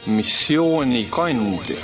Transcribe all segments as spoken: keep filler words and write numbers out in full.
missioonikandja.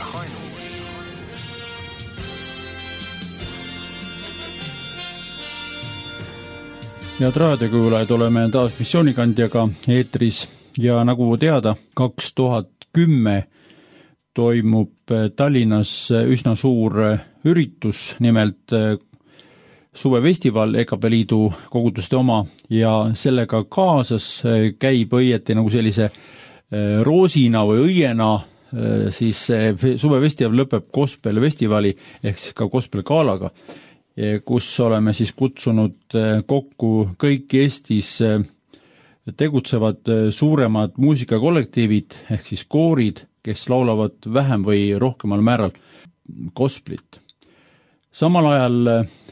Head raadiokuulajad, oleme taas missioonikandjaga eetris ja nagu teada, kaks tuhat kümme toimub Tallinnas üsna suur üritus, nimelt suvefestival E K P Liidu koguduste oma ja sellega kaasas käib õieti nagu sellise roosina või õiena, siis suvefestival lõpeb gospelfestivali ehk siis ka gospelgaalaga, kus oleme siis kutsunud kokku kõik Eestis tegutsevad suuremad muusikakollektiivid ehk siis koorid, kes laulavad vähem või rohkemal määral gospelit. Samal ajal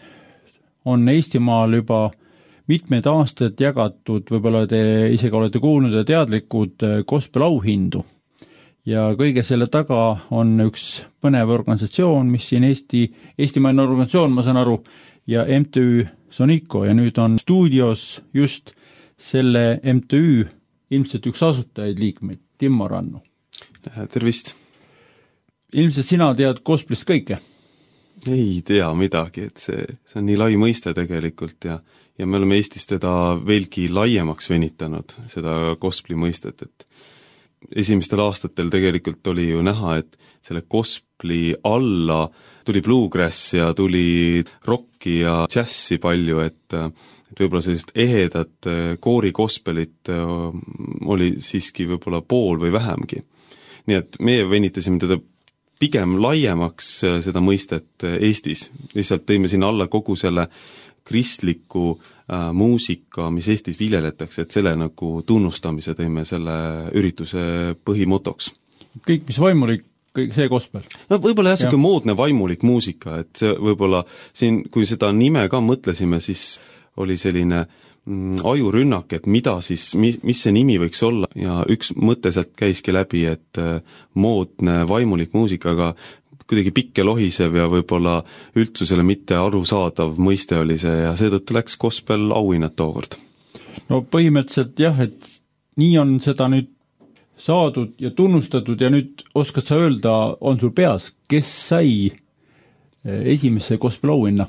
on Eestimaal juba mitmed aastad jagatud, võib-olla te isegi olete kuulnud ja teadlikud gospel auhindu. Ja kõige selle taga on üks põnev organisatsioon, mis siin Eesti, eestimaine organisatsioon, ma saan aru, ja M T Ü Sonico, ja nüüd on stuudios just selle M T Ü ilmselt üks asutajaid liikmeid, Timmo Rannu. Tervist! Ilmselt sina tead gospelist kõike? Ei tea midagi, et see, see on nii lai mõiste tegelikult ja, ja me oleme Eestis teda veelgi laiemaks venitanud, seda gospeli mõistet, et esimestel aastatel tegelikult oli ju näha, et selle gospeli alla tuli bluegrass ja tuli rocki ja džässi palju, et, et võib-olla sellist ehedat koori gospelit oli siiski võib-olla pool või vähemgi. Nii et meie venitasime teda pigem laiemaks seda mõistet Eestis. Lihtsalt tõime sinna alla kogu selle kristliku äh, muusika, mis Eestis viljeletakse, et selle nagu tunnustamise tõime selle ürituse põhimotoks. Kõik, mis vaimulik, kõik see gospel? No võib-olla jah, ja. moodne vaimulik muusika, et see võib-olla siin, kui seda nime ka mõtlesime, siis oli selline mm, ajurünnak, et mida siis, mis, mis see nimi võiks olla ja üks mõte sealt käiski läbi, et äh, moodne vaimulik muusika, aga kuidagi pikk ja lohisev ja võib-olla üldsusele mitte arusaadav mõiste oli see ja seetõttu läks gospel auhinnad tookord. No põhimõtteliselt jah, et nii on seda nüüd saadud ja tunnustatud ja nüüd oskad sa öelda, on sul peas, kes sai esimesse gospel auhinna?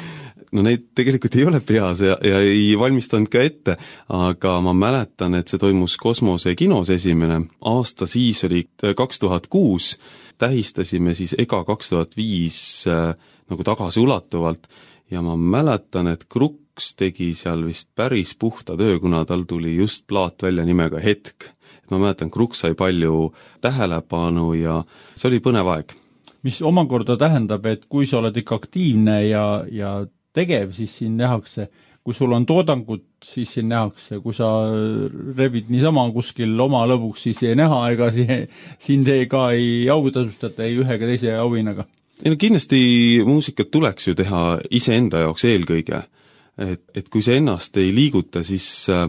No neid tegelikult ei ole peas ja, ja ei valmistanud ka ette, aga ma mäletan, et see toimus Kosmose kinos esimene. Aasta siis oli kaks tuhat kuus, tähistasime siis E G A kaks tuhat viis äh, nagu tagasi ulatuvalt ja ma mäletan, et Kruks tegi seal vist päris puhta töö, kuna tal tuli just plaat välja nimega Hetk. Et ma mäletan, Kruks sai palju tähelepanu ja see oli põnev aeg. Mis omakorda tähendab, et kui sa oled ikka aktiivne ja, ja tegev, siis siin nähakse, kui sul on toodangut, siis siin nähakse, kui sa rebid niisama kuskil oma lõbuks, siis ei näha, ega siin te ka ei autasustata ei ühe ega teise auhinnaga. No kindlasti muusikat tuleks ju teha iseenda jaoks eelkõige, et, et kui see ennast ei liiguta, siis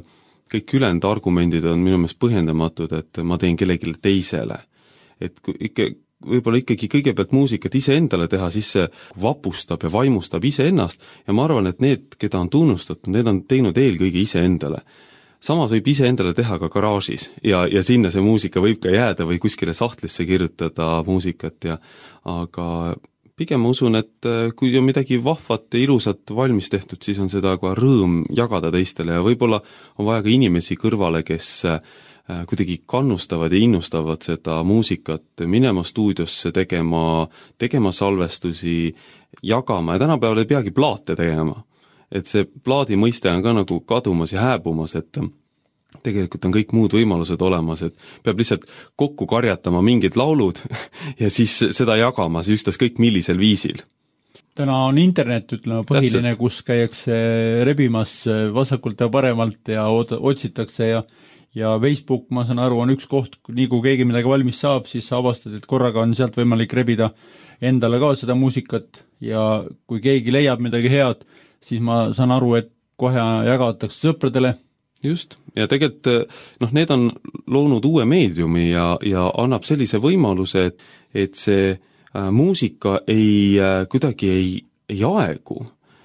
kõik ülejäänud argumendid on minu meelest põhjendamatud, et ma teen kellelegi teisele. Et kui ikka võib-olla ikkagi kõigepealt muusikat ise endale teha, siis see vapustab ja vaimustab ise ennast ja ma arvan, et need, keda on tunnustatud, need on teinud eelkõige ise endale. Samas võib ise endale teha ka garaažis ja, ja sinna see muusika võib ka jääda või kuskile sahtlisse kirjutada muusikat ja aga pigem ma usun, et kui on midagi vahvat ja ilusat valmis tehtud, siis on seda ka rõõm jagada teistele ja võib-olla on vaja ka inimesi kõrvale, kes kuidagi kannustavad ja innustavad seda muusikat minema stuudiosse tegema, tegema salvestusi, jagama ja tänapäeval ei peagi plaate tegema. Et see plaadi mõiste on ka nagu kadumas ja hääbumas, et tegelikult on kõik muud võimalused olemas, et peab lihtsalt kokku karjatama mingid laulud ja siis seda jagama, siis ükstaskõik kõik millisel viisil. Täna on internet, ütleme, põhiline, Täpselt. Kus käiakse rebimas vasakult ja paremalt ja otsitakse ja ja Facebook, ma saan aru, on üks koht, nii kui keegi midagi valmis saab, siis sa avastad, et korraga on sealt võimalik rebida endale ka seda muusikat ja kui keegi leiab midagi head, siis ma saan aru, et kohe jagatakse sõpradele. Just, ja tegelikult noh, need on loonud uue meediumi ja, ja annab sellise võimaluse, et, et see äh, muusika ei, äh, kuidagi ei, ei aegu.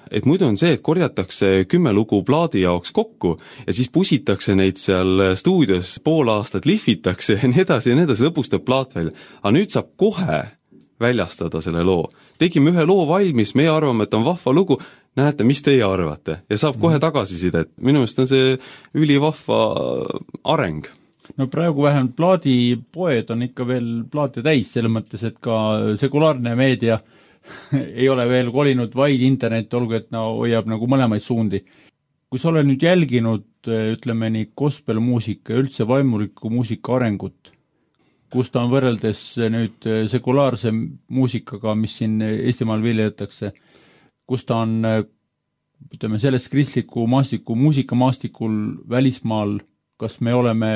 et muidu on see, et korjatakse kümme lugu plaadi jaoks kokku ja siis pusitakse neid seal stuudios, pool aastat lihvitakse ja nii edasi ja nii edasi, lõpus teeb plaat välja. Aga nüüd saab kohe väljastada selle loo. Tegime ühe loo valmis, meie arvame, et on vahva lugu, näete, mis teie arvate? Ja saab kohe tagasisidet. Minu meelest on see ülivahva areng. No praegu vähemalt plaadipoed on ikka veel plaate täis, selle mõttes, et ka sekulaarne meedia ei ole veel kolinud vaid internet, olgu, et no hoiab nagu mõlemaid suundi. Kui sa oled nüüd jälginud, ütleme nii, gospelmuusika ja üldse vaimuliku muusika arengut, kus ta on võrreldes nüüd sekulaarse muusikaga, mis siin Eestimaal viljetakse, kus ta on, ütleme, sellest kristliku maastiku, muusikamaastikul välismaal, kas me oleme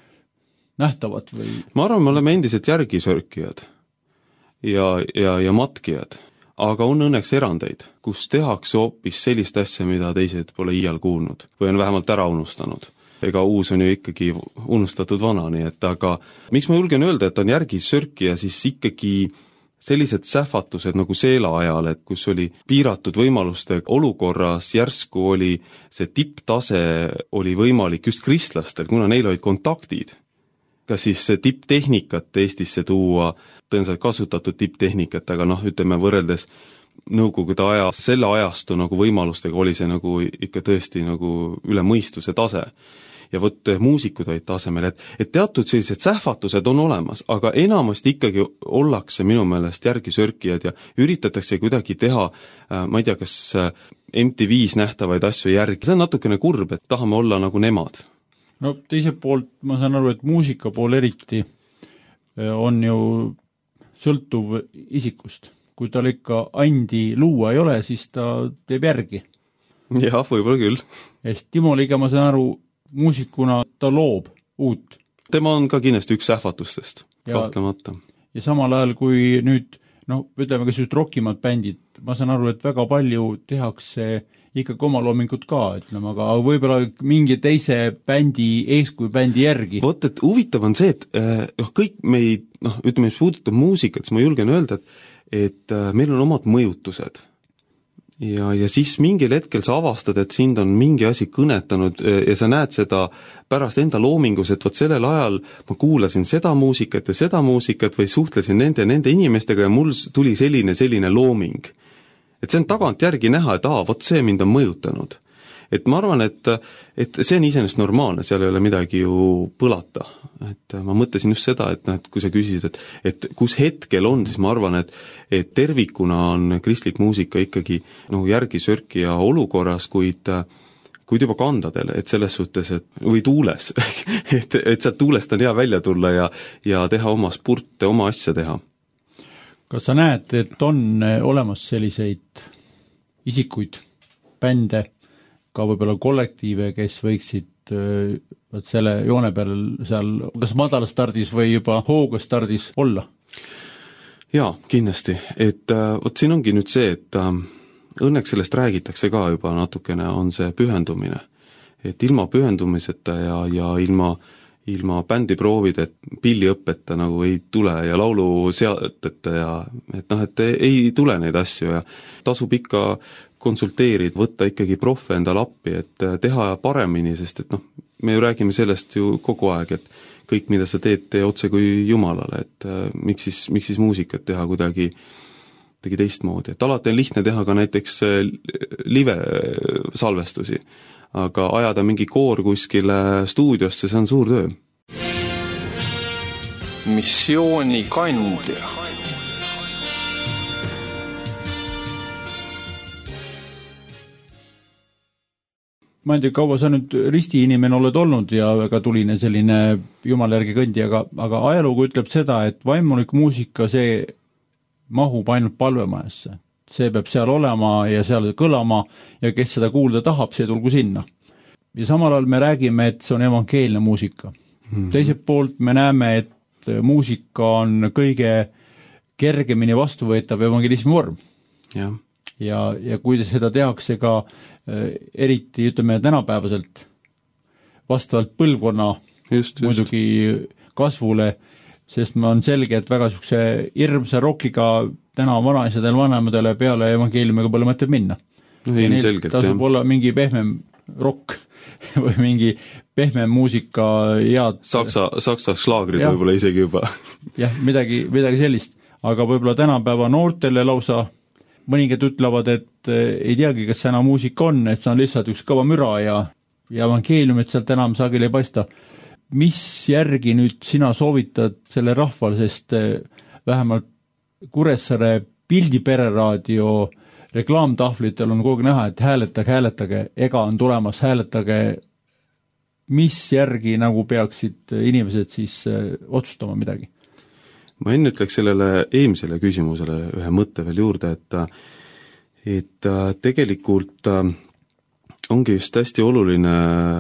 nähtavad või? Ma arvan, me oleme endiselt järgisörkijad ja, ja, ja matkijad, aga on õnneks erandeid, kus tehakse hoopis sellist asja, mida teised pole iial kuulnud või on vähemalt ära unustanud. Ega uus on ju ikkagi unustatud vana, nii et aga miks ma julgen öelda, et on järgisörkija, siis ikkagi sellised sähvatused nagu Seela ajal, et kus oli piiratud võimaluste olukorras, järsku oli see tipptase oli võimalik just kristlastel, kuna neil olid kontaktid. Kas siis tipptehnikat Eestisse tuua, tõenäoliselt kasutatud tipptehnikat, aga noh, ütleme võrreldes nõukogude aja, selle ajastu nagu võimalustega oli see nagu ikka tõesti nagu üle mõistuse tase. Ja võt muusikud olid tasemel, et, et teatud sellised sähvatused on olemas, aga enamasti ikkagi ollakse minu meelest järgisörkijad ja üritatakse kuidagi teha, ma ei tea, kas M T V-s nähtavaid asju järgi. See on natukene kurb, et tahame olla nagu nemad. No teiselt poolt ma saan aru, et muusika pool eriti on ju sõltuv isikust. Kui tal ikka andi luua ei ole, siis ta teeb järgi. Jah, võib-olla küll. Ja Timo Liige, ma saan aru, muusikuna ta loob uut. Tema on ka kindlasti üks sähvatustest, kahtlemata. Ja samal ajal, kui nüüd, noh, ütleme ka just rockimad bändid, ma saan aru, et väga palju tehakse ikkagi oma loomingut ka, ütleme, aga võib-olla mingi teise bändi, eeskuju bändi järgi. Vot, et huvitav on see, et noh, kõik meid, noh, ütleme, mis puudutab muusikat, siis ma julgen öelda, et, et meil on omad mõjutused. Ja, ja siis mingil hetkel sa avastad, et sind on mingi asi kõnetanud ja sa näed seda pärast enda loomingus, et vot sellel ajal ma kuulasin seda muusikat ja seda muusikat või suhtlesin nende, nende inimestega ja mul tuli selline, selline looming. Et see on tagant järgi näha, et aa, vot see mind on mõjutanud. Et ma arvan, et, et see on iseenesest normaalne, seal ei ole midagi ju põlata. Et ma mõtlesin just seda, et, et kui sa küsisid, et, et kus hetkel on, siis ma arvan, et, et tervikuna on kristlik muusika ikkagi no, järgisörkija olukorras, kuid, kuid juba kandadel, et selles suhtes, et, või tuules, et, et sealt tuulest on hea välja tulla ja, ja teha oma spurte, oma asja teha. Kas sa näed, et on olemas selliseid isikuid, bände, ka võib-olla kollektiive, kes võiksid võt, selle joone peal seal kas madalstardis või juba hoogastardis olla? Jaa, kindlasti. Et võt siin ongi nüüd see, et õnneks sellest räägitakse ka juba natukene, on see pühendumine. Et ilma pühendumiseta ja, ja ilma ilma bändiproovid, et pilliõppeta nagu ei tule ja laulu seadeta ja et noh, et ei tule neid asju ja tasub ikka konsulteerida, võtta ikkagi profe endale appi, et teha paremini, sest et noh, me ju räägime sellest ju kogu aeg, et kõik, mida sa teed, tee otse kui jumalale, et miks siis, miks siis muusikat teha kuidagi, kuidagi teistmoodi, et alati on lihtne teha ka näiteks live salvestusi, aga ajada mingi koor kuskile stuudiosse, see on suur töö. Missiooni kandja. Ma ei tea, kaua sa nüüd ristiinimene oled olnud ja väga tuline selline jumala järgi kõndi, aga, aga ajalugu ütleb seda, et vaimulik muusika, see mahub ainult palvemajasse. See peab seal olema ja seal kõlama ja kes seda kuulda tahab, see tulgu sinna. Ja samal ajal me räägime, et see on evangeelne muusika. Mm-hmm. Teiselt poolt me näeme, et muusika on kõige kergemini vastuvõetav evangelismi vorm. Ja, ja, ja kui seda tehakse ka eriti, ütleme, tänapäevaselt vastavalt põlvkonna just, muidugi just. Kasvule, sest me on selge, et väga sukse hirmsa rokiga täna vanaisadel vanemadele peale evangeeliumiga pole mõtet minna. no, ilmselgelt, tasub olla mingi pehmem rock või mingi pehmem muusika head Saksa, Saksa šlaagrid võib-olla isegi juba. jah, midagi, midagi sellist, aga võib-olla tänapäeva noortele lausa mõningad ütlevad, et ei teagi, kas see enam muusika on, et see on lihtsalt üks kõva müra ja, ja evangeeliumit sealt enam sageli ei paista. Mis järgi nüüd sina soovitad selle rahval, sest vähemalt Kuressaare pildipereraadio reklaamtahvlitel on kogu näha, et hääletage, hääletage, ega on tulemas, hääletage, mis järgi nagu peaksid inimesed siis otsustama midagi? Ma enne ütleks sellele eelmisele küsimusele ühe mõtte veel juurde, et, et tegelikult ongi just hästi oluline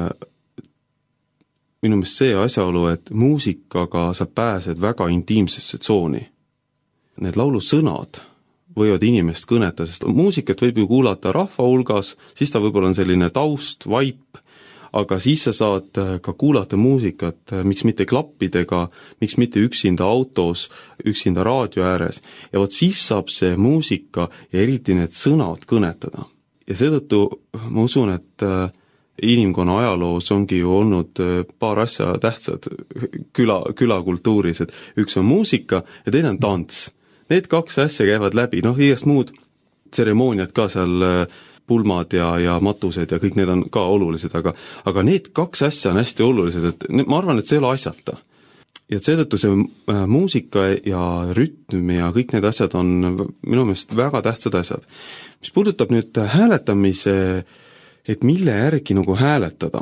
minu meelest see asjaolu, et muusikaga sa pääsed väga intiimsesse tsooni. Need laulusõnad võivad inimest kõneta, sest muusikat võib ju kuulata rahva hulgas, siis ta võib-olla on selline taust, vaip, aga siis sa saad ka kuulata muusikat, miks mitte klappidega, miks mitte üksinda autos, üksinda raadio ääres, ja vot siis saab see muusika ja eriti need sõnad kõnetada. Ja seetõttu ma usun, et inimkonna ajaloos ongi ju olnud paar asja tähtsad küla, külakultuuris, et üks on muusika ja teine on tants. Need kaks asja käivad läbi, noh, igast muud tseremooniad ka seal, pulmad ja, ja matused ja kõik need on ka olulised, aga, aga need kaks asja on hästi olulised, et ma arvan, et see ei ole asjata. Ja seetõttu see muusika ja rütm ja kõik need asjad on minu meelest väga tähtsad asjad. Mis puudutab nüüd hääletamise, et mille järgi nagu hääletada,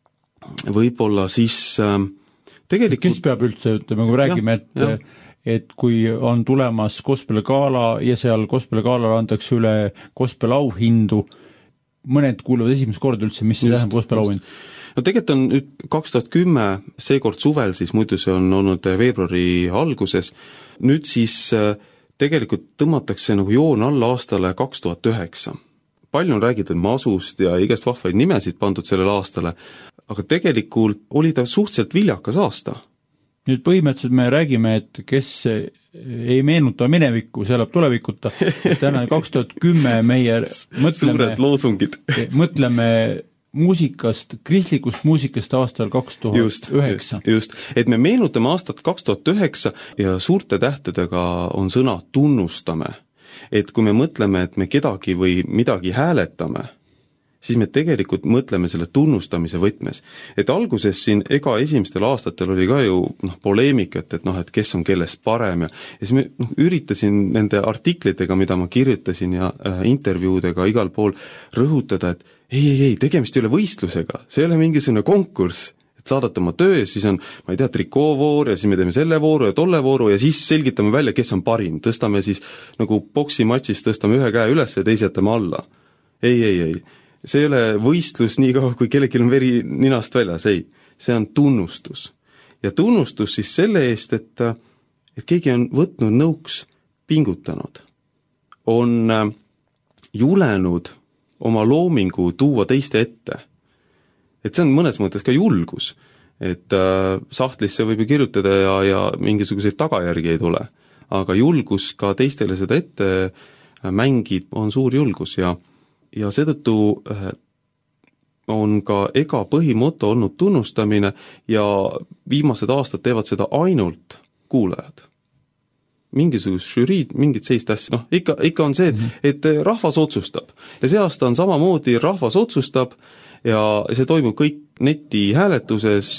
võib-olla siis tegelikult... Kes peab üldse, ütleme, kui räägime, et ja. et kui on tulemas Gospel Gala ja seal Gospel Galal antakse üle Gospel auhindu, mõned kuuluvad esimest korda üldse, mis see tähendab Gospel auhind? No tegelikult on nüüd kaks tuhat kümme, seekord suvel, siis muidu see on olnud veebruari alguses, nüüd siis tegelikult tõmmatakse nagu joon alla aastale kaks tuhat üheksa. Palju on räägitud masust ja igast vahvaid nimesid pandud sellele aastale, aga tegelikult oli ta suhteliselt viljakas aasta. Nüüd põhimõtteliselt me räägime, et kes ei meenuta minevikku, see elab tulevikuta. Täna kaks tuhat kümme meie mõtleme, mõtleme muusikast, kristlikust muusikast aastal kaks tuhat üheksa. Just, just, et me meenutame aastat kaks tuhat üheksa ja suurte tähtedega on sõna tunnustame. Et kui me mõtleme, et me kedagi või midagi hääletame, siis me tegelikult mõtleme selle tunnustamise võtmes. Et alguses siin ega esimestel aastatel oli ka ju noh, poleemikat, et, noh, et kes on kellest parem ja, ja siis me noh, üritasin nende artiklitega, mida ma kirjutasin ja äh, intervjuudega igal pool rõhutada, et ei, ei, ei, tegemist ei ole võistlusega, see ei ole mingisugune konkurss, et saadate oma töö, siis on, ma ei tea, trikoovoor ja siis me teeme selle vooru ja tolle vooru ja siis selgitame välja, kes on parim, tõstame siis nagu boksimatšis, tõstame ühe käe üles ja teise jätame alla. Ei, ei, ei. See ei ole võistlus nii kaua, kui kellelgi on veri ninast väljas, ei. See on tunnustus. Ja tunnustus siis selle eest, et, et keegi on võtnud nõuks pingutanud. On julenud oma loomingu tuua teiste ette. Et see on mõnes mõttes ka julgus. Et äh, sahtlisse võib ju kirjutada ja, ja mingisuguseid tagajärgi ei tule. Aga julgus ka teistele seda ette mängid on suur julgus ja ja seetõttu on ka ega põhimoto olnud tunnustamine ja viimased aastad teevad seda ainult kuulajad. Mingisugust žüriid, mingit seist asja, noh, ikka, ikka on see, et, et rahvas otsustab. Ja see aasta on samamoodi, rahvas otsustab ja see toimub kõik neti hääletuses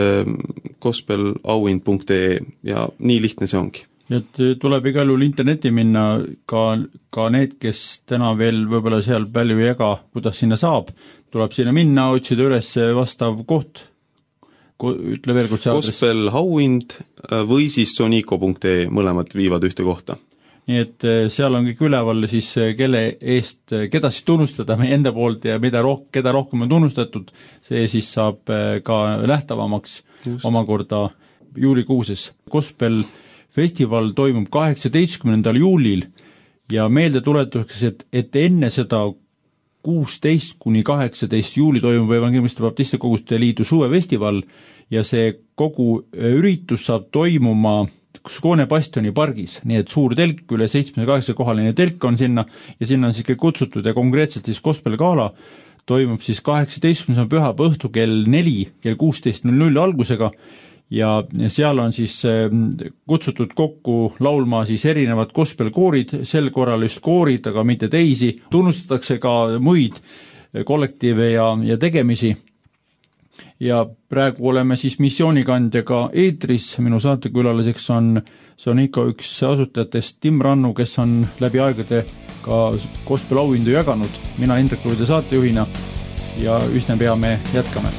gospel auhind punkt ee ja nii lihtne see ongi. Et tuleb igal juhul interneti minna ka, ka need, kes täna veel võib-olla seal palju ei ega, kuidas sinna saab, tuleb sinna minna, otsida üles vastav koht, ütle veel kord see aadress. Gospel auhind või siis soniko punkt ee, mõlemad viivad ühte kohta. Nii et seal on kõik üleval siis kelle eest, keda siis tunnustada meie enda poolt ja mida roh- keda rohkem on tunnustatud, see siis saab ka lähtavamaks Just. Omakorda juulikuuses. Gospel festival toimub kaheksateistkümnendal juulil ja meelde tuletuseks, et, et enne seda kuusteist kuni kaheksateist juuli toimub Evangeeliste Baptiste Koguste Liidu suvefestival ja see kogu üritus saab toimuma Skåne bastioni pargis, nii et suur telk, üle seitsme kaheksa kohaline telk on sinna ja sinna on siis kõik kutsutud ja konkreetselt siis gospelgala toimub siis kaheksateistkümnenda pühapäeva õhtu kell neli, kell kuusteist null null algusega ja seal on siis kutsutud kokku laulma siis erinevad gospelkoorid, sel korral just koorid, aga mitte teisi, tunnustatakse ka muid kollektiive ja, ja tegemisi. Ja praegu oleme siis missioonikandjaga eetris, minu saatekülaliseks on, see on ikka üks asutajatest Tim Rannu, kes on läbi aegade ka gospel auhindu jaganud, mina Indrek Luide saatejuhina ja üsna pea me jätkame.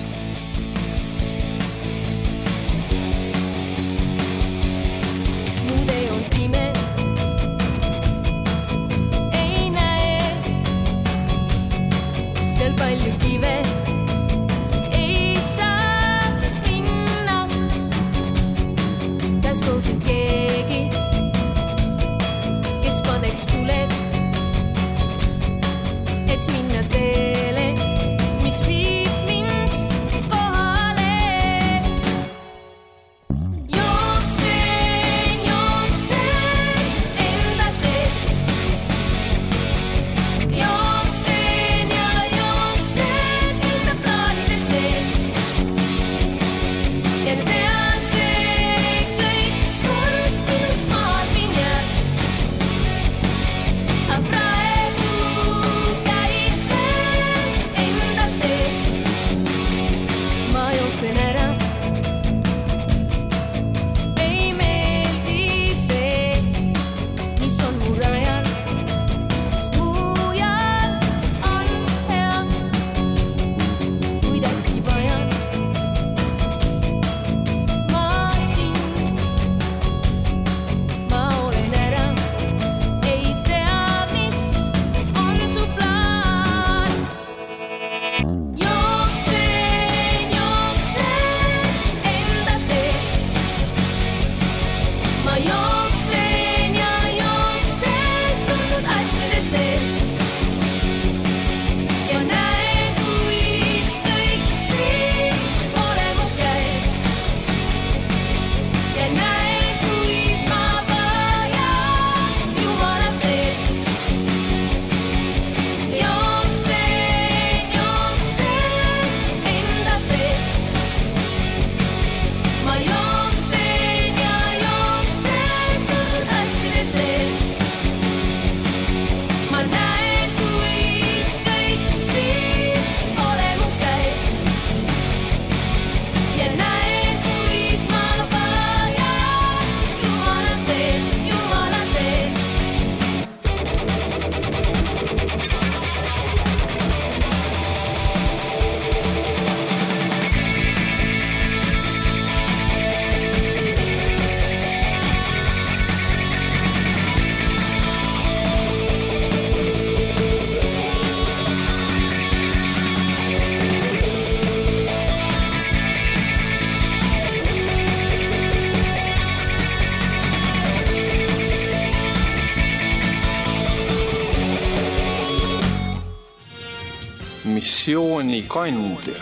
missioonikandja.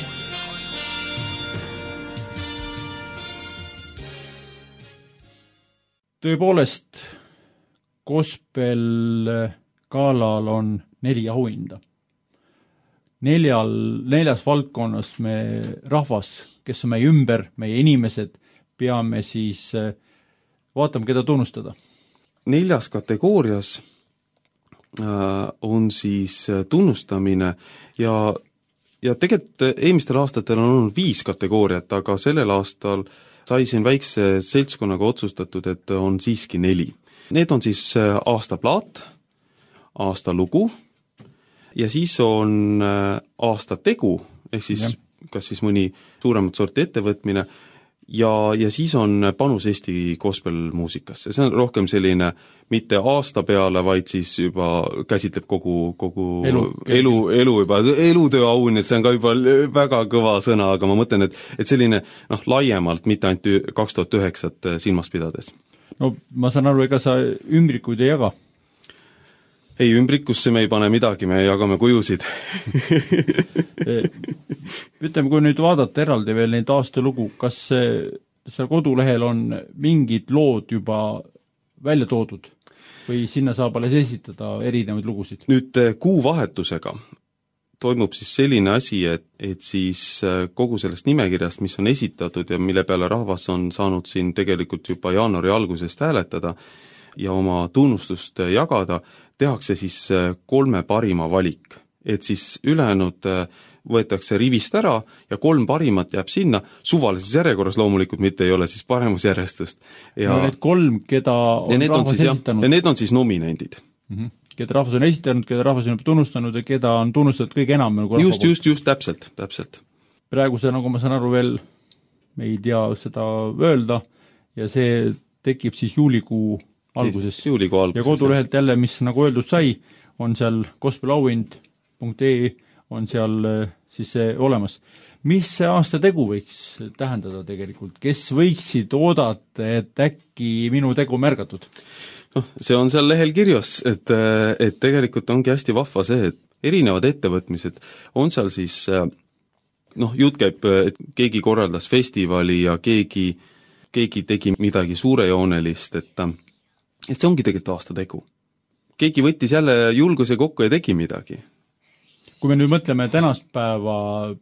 Tõepoolest, gospel galal on neli auhinda. Neljal, neljas valdkonnas me rahvas, kes on meie ümber, meie inimesed, peame siis vaatama, keda tunnustada. Neljas kategoorias on siis tunnustamine ja, ja tegelikult eelmistel aastatel on olnud viis kategooriat, aga sellel aastal sai siin väikse seltskonnaga otsustatud, et on siiski neli. Need on siis aastaplaat, aastalugu ja siis on aastategu, ehk siis ja. Kas siis mõni suuremat sorti ettevõtmine ja, ja siis on panus Eesti gospelmuusikasse. See on rohkem selline mitte aasta peale, vaid siis juba käsitleb kogu, kogu elu, elu, elu juba, elutöö auhin, et see on ka juba väga kõva sõna, aga ma mõtlen, et, et selline noh, laiemalt, mitte ainult kaks tuhat üheksa silmas pidades. No ma saan aru, ega sa ümbrikuid ei jaga? Ei, ümbrikusse me ei pane midagi, me jagame kujusid. Ütleme, kui nüüd vaadata eraldi veel neid aastalugu, kas seal kodulehel on mingid lood juba välja toodud või sinna saab alles esitada erinevaid lugusid? Nüüd kuuvahetusega toimub siis selline asi, et, et siis kogu sellest nimekirjast, mis on esitatud ja mille peale rahvas on saanud siin tegelikult juba jaanuari algusest hääletada ja oma tunnustust jagada, tehakse siis kolme parima valik. Et siis ülejäänud võetakse rivist ära ja kolm parimat jääb sinna, suvalises järjekorras loomulikult, mitte ei ole siis paremusjärjestust. Ja no need kolm, keda on, on rahvas siis, esitanud. Ja need on siis nominendid. Mm-hmm. Keda rahvas on esitanud, keda rahvas on tunnustanud ja keda on tunnustatud kõige enam. Nagu just, just, just, täpselt, täpselt. Praegu see, nagu ma saan aru veel, me ei tea seda öelda ja see tekib siis juulikuu alguses. Juulikuu alguses. Ja kodulehelt jälle, mis nagu öeldud sai, on seal gospelauhind punkt ee on seal siis see olemas. Mis see aasta tegu võiks tähendada tegelikult? Kes võiksid oodata, et äkki minu tegu märgatud? noh, see on seal lehel kirjas, et, et tegelikult ongi hästi vahva see, et erinevad ettevõtmised on seal siis, noh, jutt käib, et keegi korraldas festivali ja keegi, keegi tegi midagi suurejoonelist, et, et see ongi tegelikult aasta tegu. Keegi võttis jälle julguse kokku ja tegi midagi. Kui me nüüd mõtleme tänast päeva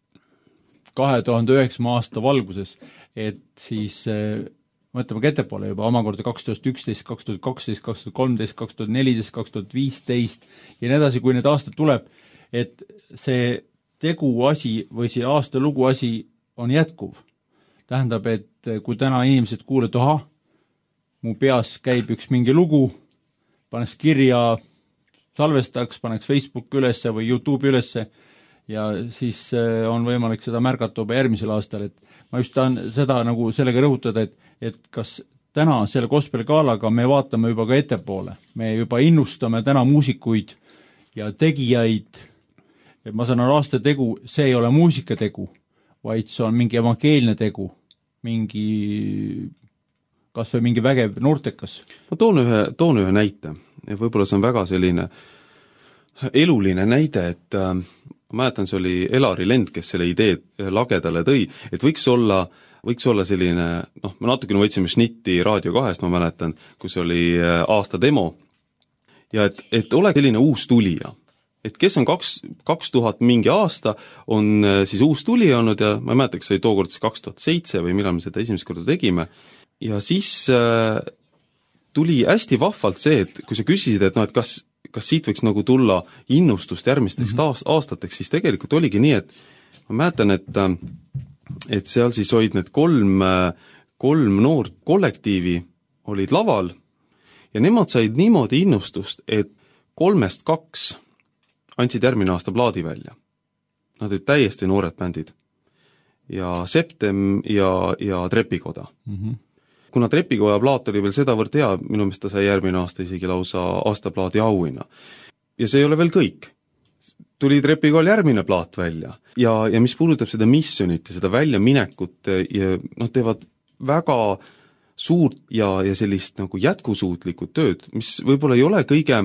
kahe tuhande üheksanda aasta valguses, et siis mõtleme ka ettepoole juba omakorda kaks tuhat üksteist, kaks tuhat kaksteist, kaks tuhat kolmteist, kaks tuhat neliteist, kaks tuhat viisteist ja nii edasi, kui need aastad tuleb, et see tegu asi või see aasta lugu asi on jätkuv. Tähendab, et kui täna inimesed kuulevad, aha, mu peas käib üks mingi lugu, paneks kirja, salvestaks, paneks Facebook ülesse või YouTube ülesse ja siis on võimalik seda märgata juba järgmisel aastal, et ma just tahan seda nagu sellega rõhutada, et, et kas täna selle gospelgaalaga me vaatame juba ka ettepoole, me juba innustame täna muusikuid ja tegijaid, et ma saan aru aasta tegu, see ei ole muusikategu, vaid see on mingi evangeelne tegu, mingi kas või mingi vägev noortekas. Ma toon ühe, toon ühe näite. Ja võib-olla see on väga selline eluline näide, et äh, ma mäletan, see oli Elari Lend, kes selle idee lagedale tõi, et võiks olla, võiks olla selline, noh, me natukene võtsime šnitti Raadio kahest, ma mäletan, kus oli aasta demo, ja et, et ole selline uus tulija. Et kes on kaks, kaks tuhat mingi aasta, on siis uus tulija olnud ja ma ei mäleta, kas see oli tookord kaks tuhat seitse või millal me seda esimest korda tegime, ja siis äh, tuli hästi vahvalt see, et kui sa küsisid, et noh, et kas, kas siit võiks nagu tulla innustust järgmisteks mm-hmm. aastateks, siis tegelikult oligi nii, et ma mäletan, et, et seal siis olid need kolm, kolm noort kollektiivi olid laval ja nemad said niimoodi innustust, et kolmest kaks andsid järgmine aasta plaadi välja. Nad olid täiesti noored bändid. Ja Septem ja, ja Trepikoda. Mm-hmm. Kuna Trepikoja plaat oli veel sedavõrd hea, minu meelest ta sai järgmine aasta isegi lausa aastaplaadi auhinna. Ja see ei ole veel kõik. Tuli Trepikojal järgmine plaat välja. Ja, ja mis puudutab seda missionit ja seda väljaminekut ja noh, teevad väga suurt ja, ja sellist nagu jätkusuutlikut tööd, mis võib-olla ei ole kõige,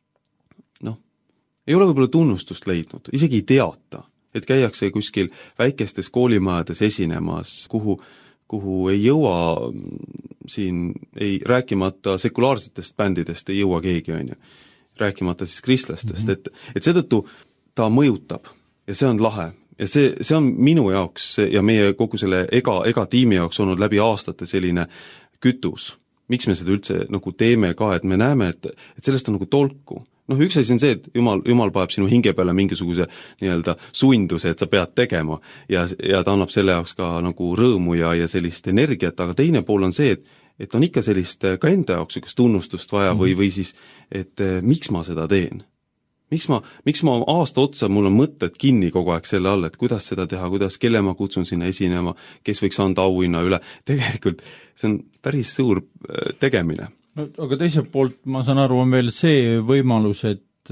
noh, ei ole võib-olla tunnustust leidnud, isegi ei teata, et käiakse kuskil väikestes koolimajades esinemas, kuhu kuhu ei jõua siin, ei rääkimata sekulaarsetest bändidest ei jõua keegi, on ju. Rääkimata siis kristlastest, mm-hmm. et, et seetõttu ta mõjutab ja see on lahe. Ja see, see on minu jaoks ja meie kogu selle ega, ega tiimi jaoks olnud läbi aastate selline kütus. Miks me seda üldse nagu teeme ka, et me näeme, et, et sellest on nagu tolku. Noh, üks asi on see, et jumal, jumal paneb sinu hinge peale mingisuguse nii-öelda sunduse, et sa pead tegema ja, ja ta annab selle jaoks ka nagu rõõmu ja, ja sellist energiat, aga teine pool on see, et, et on ikka sellist ka enda jaoks üks tunnustust vaja mm-hmm. või, või siis, et miks ma seda teen? Miks ma, miks ma aasta otsa, mul on mõtted kinni kogu aeg selle all, et kuidas seda teha, kuidas, kelle ma kutsun sinna esinema, kes võiks anda auhinna üle. Tegelikult see on päris suur tegemine. No, aga teiselt poolt, ma saan aru, on veel see võimalus, et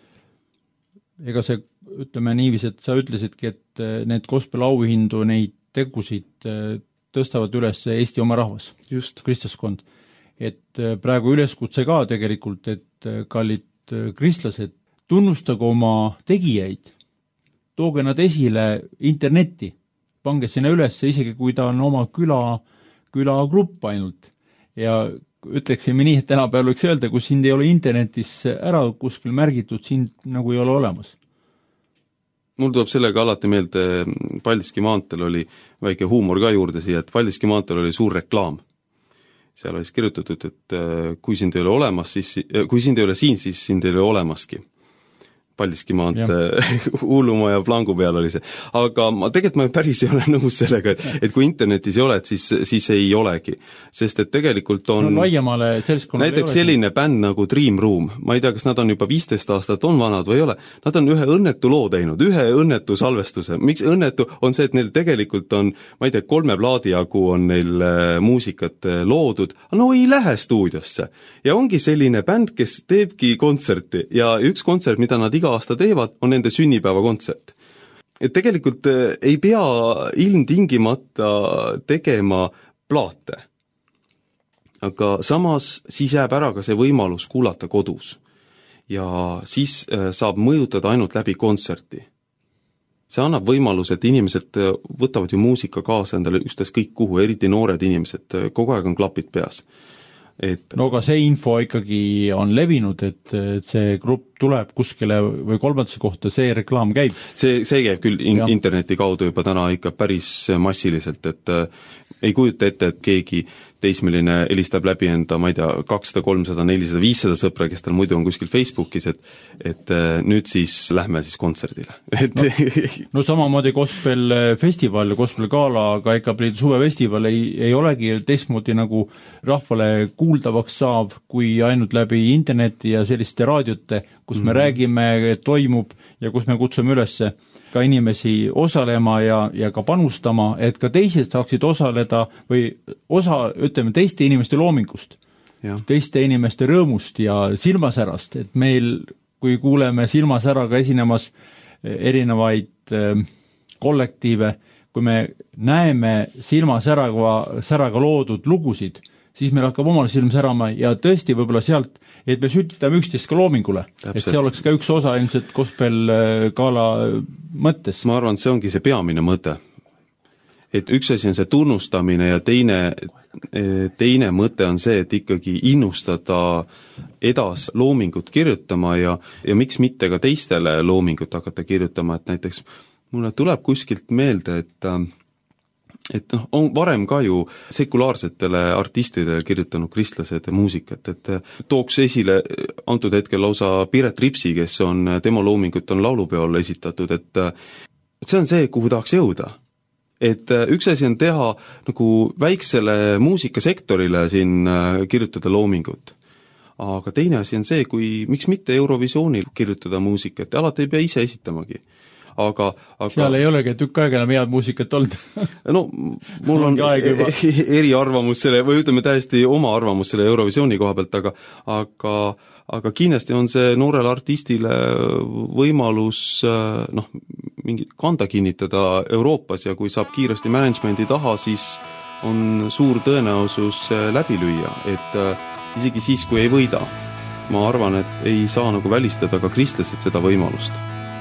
ega see, ütleme niivis, et sa ütlesidki, et need gospel auhindu, neid tegusid tõstavad üles Eesti oma rahvas. Just. Kristlaskond. Et praegu üleskutse ka tegelikult, et kallid kristlased, tunnustage oma tegijaid, tooge nad esile internetti, pange sinna üles, isegi kui ta on oma küla külagrupp ainult ja ütleksime nii, et tänapäeval võiks öelda, kui sind ei ole internetis ära kuskil märgitud, sind nagu ei ole olemas. Mul tuleb sellega alati meelde, Paldiski maanteel oli väike huumor ka juurde siia, et Paldiski maanteel oli suur reklaam. Seal oli kirjutatud, et kui sind ei ole olemas, siis, kui sind ei ole siin, siis sind ei ole olemaski. Paldiski maant Hullumaa ja Plangu peal oli see. Aga ma tegelikult ma päris ei ole nõus sellega, et, et kui internetis ei ole, siis, siis ei olegi. Sest et tegelikult on no, laiemale näiteks selline bänd nagu Dream Room. Ma ei tea, kas nad on juba viisteist aastat on vanad või ei ole. Nad on ühe õnnetu loo teinud, ühe õnnetu salvestuse. Miks õnnetu on see, et neil tegelikult on, ma ei tea, kolme plaadi jagu on neil muusikat loodud, no ei lähe stuudiosse. Ja ongi selline bänd, kes teebki kontserti ja üks kontsert, mida nad iga aasta teevad, on nende sünnipäeva kontsert. Et tegelikult ei pea ilmtingimata tegema plaate. Aga samas siis jääb ära ka see võimalus kuulata kodus. Ja siis saab mõjutada ainult läbi kontserti. See annab võimalus, et inimesed võtavad ju muusika kaasa endale üksteist kõik kuhu, eriti noored inimesed, kogu aeg on klapid peas. Et no aga see info ikkagi on levinud, et, et see grupp tuleb kuskile või kolmandasse kohta, see reklaam käib. See, see käib küll in- interneti kaudu juba täna ikka päris massiliselt, et äh, ei kujuta ette, et keegi teismeline helistab läbi enda, ma ei tea, kakssada, kolmsada, nelisada, viissada sõpra, kes tal muidu on kuskil Facebookis, et, et äh, nüüd siis lähme siis kontserdile. Et no, no samamoodi gospel festival ja gospel gala, aga ikka suvefestival ei, ei olegi teistmoodi nagu rahvale kuuldavaks saav, kui ainult läbi interneti ja selliste raadiote, kus me mm-hmm. räägime, et toimub ja kus me kutsume üles ka inimesi osalema ja, ja ka panustama, et ka teised saaksid osaleda või osa, ütleme, teiste inimeste loomingust, ja. teiste inimeste rõõmust ja silmasärast, et meil, kui kuuleme silmasäraga esinemas erinevaid äh, kollektiive, kui me näeme silmasäraga säraga loodud lugusid, siis meil hakkab omal silm särama ja tõesti võib-olla sealt, et me sütitame üksteist ka loomingule. Täpselt. Et see oleks ka üks osa ilmselt gospel gala mõttes. Ma arvan, et see ongi see peamine mõte. Et üks asi on see tunnustamine ja teine, teine mõte on see, et ikkagi innustada edas loomingut kirjutama ja, ja miks mitte ka teistele loomingut hakata kirjutama, et näiteks mulle tuleb kuskilt meelde, et et noh, on varem ka ju sekulaarsetele artistidele kirjutanud kristlased muusikat, et tooks esile antud hetkel lausa Piret Ripsi, kes on, tema loomingut on laulupeol esitatud, et see on see, kuhu tahaks jõuda. Et üks asi on teha nagu väiksele muusikasektorile siin kirjutada loomingut, aga teine asi on see, kui miks mitte Eurovisioonil kirjutada muusikat, alati ei pea ise esitamagi. Aga, aga seal ei olegi tükk aega enam head muusikat olnud. no mul on eri arvamus selle, või ütleme täiesti oma arvamus selle Eurovisiooni koha pealt, aga, aga, aga kindlasti on see noorele artistile võimalus noh, mingi kanda kinnitada Euroopas ja kui saab kiiresti managemendi taha, siis on suur tõenäosus läbi lüüa, et isegi siis, kui ei võida. Ma arvan, et ei saa nagu välistada ka kristlased seda võimalust.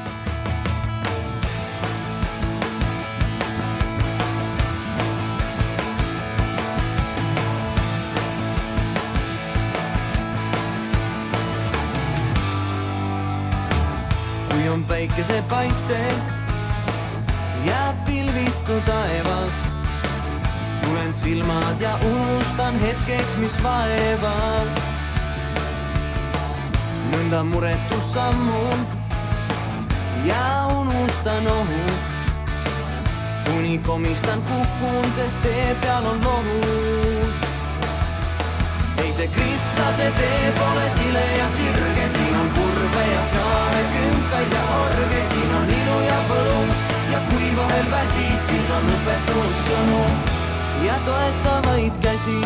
Päikese paiste ja pilvitu taevas. Sulen silmad ja unustan hetkeks, mis vaevas. Nõnda muretult sammun ja unustan ohud. Kuni komistan kukun, sest tee peal on lohud. Ei see kristlase tee pole sile ja sirge, siin on kurve ja kraave, künkaid ja orge, siin on ilu ja võlum ja kui vahel väsid, siis on õpetus sõnum ja toetavaid käsi.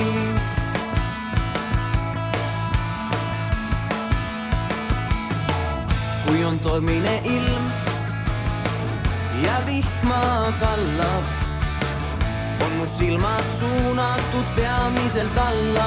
Kui on tormine ilm ja vihma kallab, on mu silmad suunatud peamiselt alla.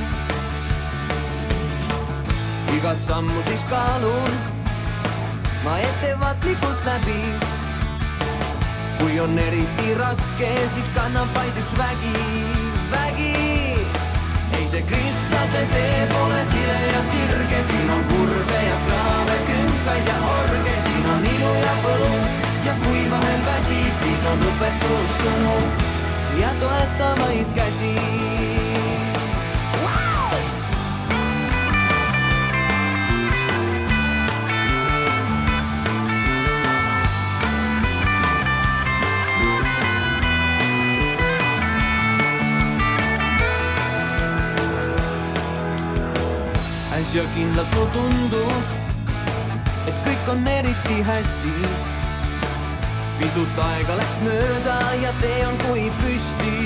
Igat sammu siis kaalun ma ettevaatlikult läbi. Kui on eriti raske, siis kannab vaid üks vägi. vägi. Ei se kristlase tee pole sile ja sirge, siin on kurve ja kraave, künkaid ja orge, siin on ilu ja põlu ja kui vahel väsid, siis on õpetussõnu ja toetavaid käsi. Ja kindlalt mu tundus, et kõik on eriti hästi. Pisut aega läks mööda ja tee on kui püsti.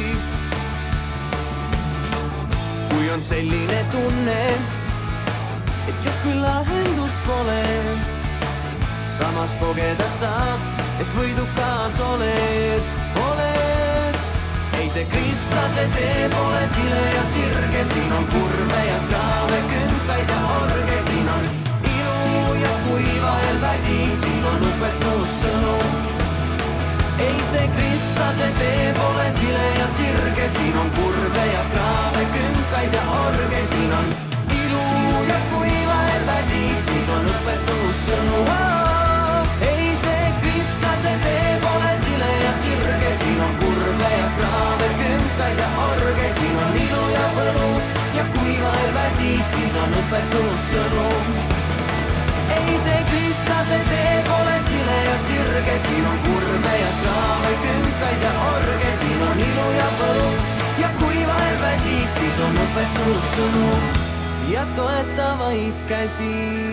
Kui on selline tunne, et just kui lahendust pole, samas kogeda saad, et võidukas oled, oled. Ei see kristlase tee pole sile ja sirge, siin on kurve ja kraave, künkaid ja orge, siin on ilu ja kui vahel väsid, siis on õpetussõnu. Ei see kristlase tee pole sile ja sirge, siin on kurve ja kraave, künkaid ja orge, siin on ilu ja kui vahel väsid, siis on õpetussõnu. Ei see kristlase tee pole sile ja sirge, siin on kurve ja kraave, künkaid ja orge, siin on ilu ja võlu ja kui vahel väsid, siis on õpetussõnu. Ei see kristlase tee pole sile ja sirge, siin on kurve ja kraave, künkaid ja orge, siin on ilu ja võlu ja kui vahel väsid, siis on õpetussõnu ja toetavaid käsi.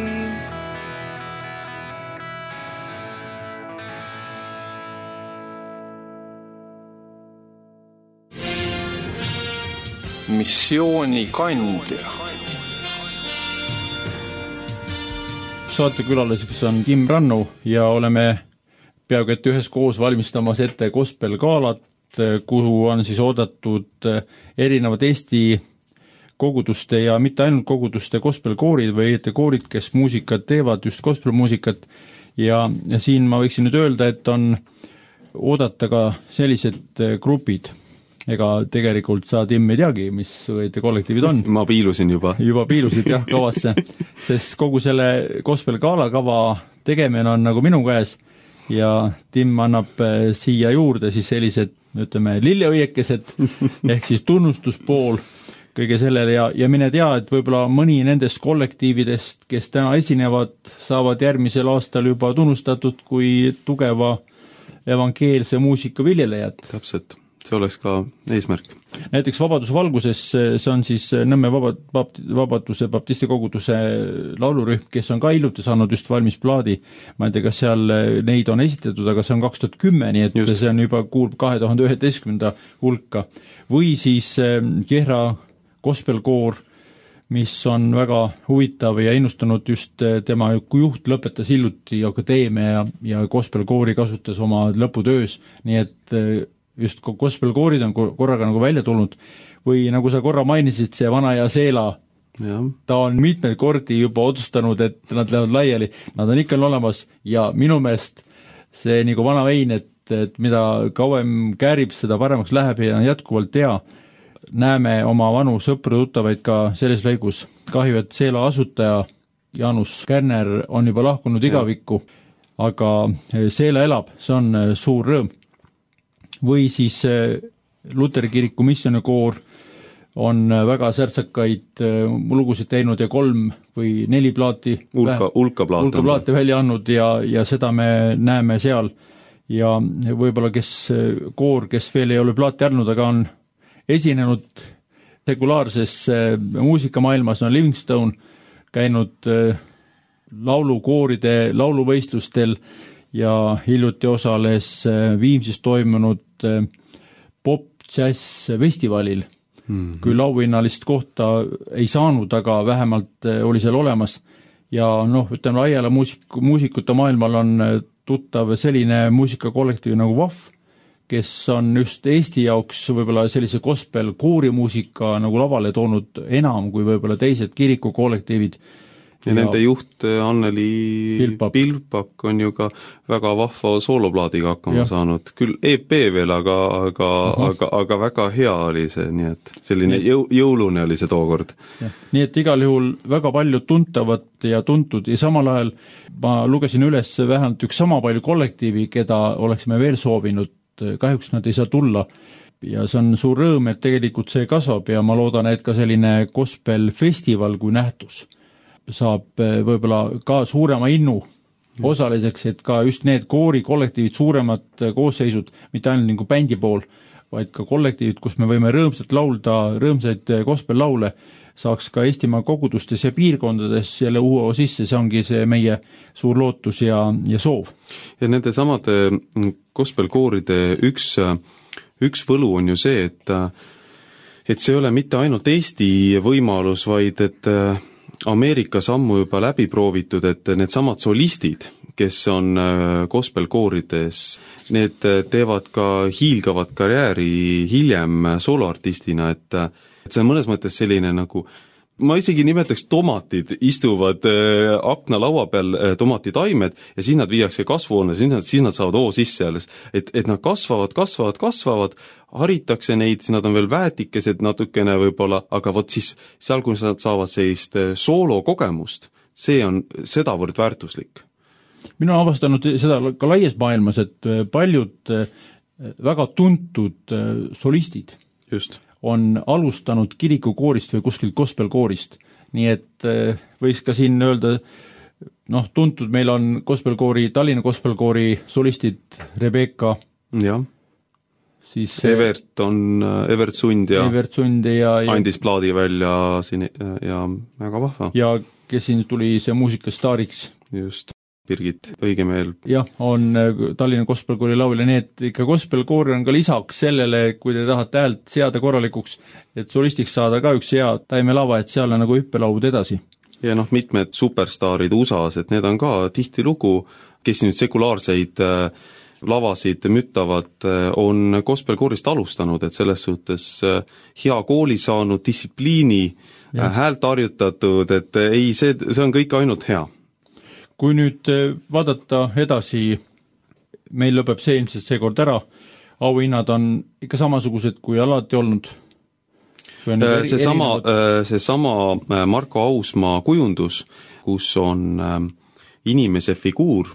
Missioonikandja. Saatekülaliseks on Kim Rannu ja oleme peaaegu et ühes koos valmistamas ette gospelgaalat, kuhu on siis oodatud erinevad Eesti koguduste ja mitte ainult koguduste gospelkoorid või ette koorid, kes muusikat teevad, just gospelmuusikat. Ja, ja siin ma võiksin nüüd öelda, et on oodata ka sellised grupid. Ega tegelikult sa, Tim, ei teagi, mis õiete kollektiivid on. Ma piilusin juba. Juba piilusid jah kavasse, sest kogu selle gospel gaala kava tegemine on nagu minu käes ja Tim annab siia juurde siis sellised, ütleme, lilleõiekesed ehk siis tunnustuspool kõige sellele ja, ja mine tea, et võib-olla mõni nendest kollektiividest, kes täna esinevad, saavad järgmisel aastal juba tunnustatud kui tugeva evangeelse muusika viljelejad. Täpselt. See oleks ka eesmärk. Näiteks Vabaduse valguses, see on siis Nõmme vabad, Vabaduse baptisti koguduse laulurühm, kes on ka hiljuti saanud just valmis plaadi. Ma ei tea, kas seal neid on esitatud, aga see on kaks tuhat kümme, nii et just. See on juba kuulub kahe tuhande üheteistkümnenda hulka. Või siis Kehra gospelkoor, mis on väga huvitav ja innustanud just tema juht lõpetas hiljuti akadeemia ja, ja gospelkoori kasutas oma lõputöös, nii et just gospelkoorid on korraga nagu välja tulnud või nagu sa korra mainisid, see Vana ja Seela, ja. Ta on mitmeid kordi juba otsustanud, et nad lähevad laiali, nad on ikka olemas ja minu meelest see nagu vana vein, et, et mida kauem käärib, seda paremaks läheb ja jätkuvalt hea. Näeme oma vanu sõpru tuttavaid ka selles lõigus. Kahju, et Seela asutaja Jaanus Kärner on juba lahkunud igavikku, aga Seela elab, see on suur rõõm. Või siis Luteri kiriku missioonikoor on väga särtsakaid lugusid teinud ja kolm või neli plaati ulka, ulka plaate, ulka plaate välja andnud ja, ja seda me näeme seal. Ja võib-olla kes koor, kes veel ei ole plaati andnud, aga on esinenud sekulaarses muusikamaailmas, on Livingstone käinud laulukooride lauluvõistlustel ja hiljuti osales Viimsis toimunud pop-jazz festivalil. Mm-hmm. Küll auhinnalist kohta ei saanud, aga vähemalt oli seal olemas. Ja noh, ütleme, laiala muusik, muusikute maailmal on tuttav selline muusikakollektiiv nagu V A F, kes on just Eesti jaoks võib-olla sellise gospel koorimuusika nagu lavale toonud enam kui võib-olla teised kirikukollektiivid. ja, ja nende juht Anneli Pilpak. Pilpak on ju ka väga vahva sooloplaadiga hakkama ja. saanud, küll E P veel, aga, aga, aga, aga väga hea oli see, nii et selline jõu, jõulune oli see tookord. Nii et igal juhul väga palju tuntavat ja tuntud ja samal ajal ma lugesin üles vähemalt üks sama palju kollektiivi, keda oleksime veel soovinud, kahjuks nad ei saa tulla ja see on suur rõõm, et tegelikult see kasvab ja ma loodan, et ka selline gospel festival kui nähtus saab võib-olla ka suurema innu osaliseks, et ka just need koori kollektiivid, suuremad koosseisud, mitte ainult nagu bändi pool, vaid ka kollektiivid, kus me võime rõõmsalt laulda, rõõmsaid gospel laule, saaks ka Eestimaa kogudustes ja piirkondades jälle uue sisse, see ongi see meie suur lootus ja, ja soov. Ja nende samade gospel kooride üks, üks võlu on ju see, et, et see ei ole mitte ainult Eesti võimalus, vaid et Ameerika sammu juba läbi proovitud, et need samad solistid, kes on gospelkoorides, need teevad ka hiilgavat karjääri hiljem sooloartistina, et, et see on mõnes mõttes selline nagu, ma isegi nimetaks tomatid, istuvad äh, aknalaua peal äh, tomatitaimed ja siis nad viiakse kasvuhoone, siis nad, siis nad saavad hoo sisse alles. Et, et nad kasvavad, kasvavad, kasvavad, haritakse neid, siis nad on veel väetikesed natukene võib-olla, aga vot siis seal, kui nad saavad sellist äh, soolokogemust, see on sedavõrd väärtuslik. Mina olen avastanud seda ka laies maailmas, et paljud äh, väga tuntud äh, solistid Just. on alustanud kirikukoorist või kuskilt gospelkoorist. Nii et võiks ka siin öelda, noh, tuntud meil on gospelkoori, Tallinna gospelkoori solistid Rebecca, ja. siis Evert on Evert Sund ja, Evert Sund ja, ja andis plaadi välja siin ja väga vahva. Ja kes siin tuli see muusikastaariks. Just. Birgit Õigemeel. Jah, on Tallinna gospelkoori laulja, nii et ikka gospelkoori on ka lisaks sellele, kui te tahate häält seada korralikuks, et solistiks saada ka üks hea taimelava, et seal on nagu hüppelaud edasi. Ja noh, mitmed superstaarid U S A-s, et need on ka tihti lugu, kes nüüd sekulaarseid lavasid müttavad, on gospelkoorist alustanud, et selles suhtes hea kooli saanud, distsipliini, ja. häält harjutatud, et ei, see, see on kõik ainult hea. Kui nüüd vaadata edasi, meil lõpeb see ilmselt seekord ära, auhinnad on ikka samasugused kui alati olnud? See sama, see sama Marko Ausmaa kujundus, kus on inimese figuur,